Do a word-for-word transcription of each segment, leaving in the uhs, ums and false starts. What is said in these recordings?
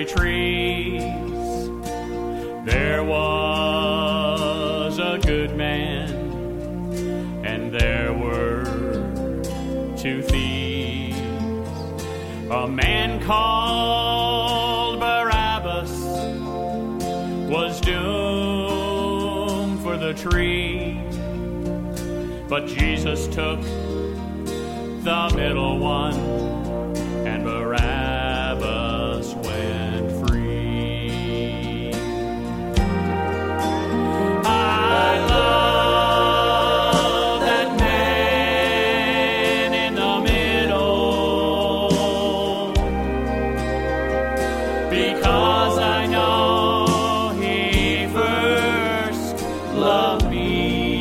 trees. There was a good man, and there were two thieves. A man called Barabbas was doomed for the tree, but Jesus took the middle one, and Barabbas went free. I love that man in the middle, because I know he first loved me.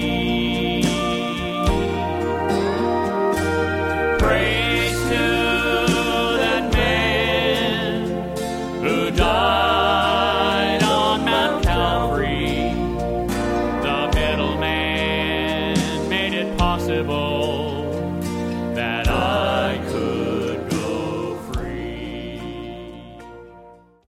Praise to that man who died on Mount Calvary. The middleman made it possible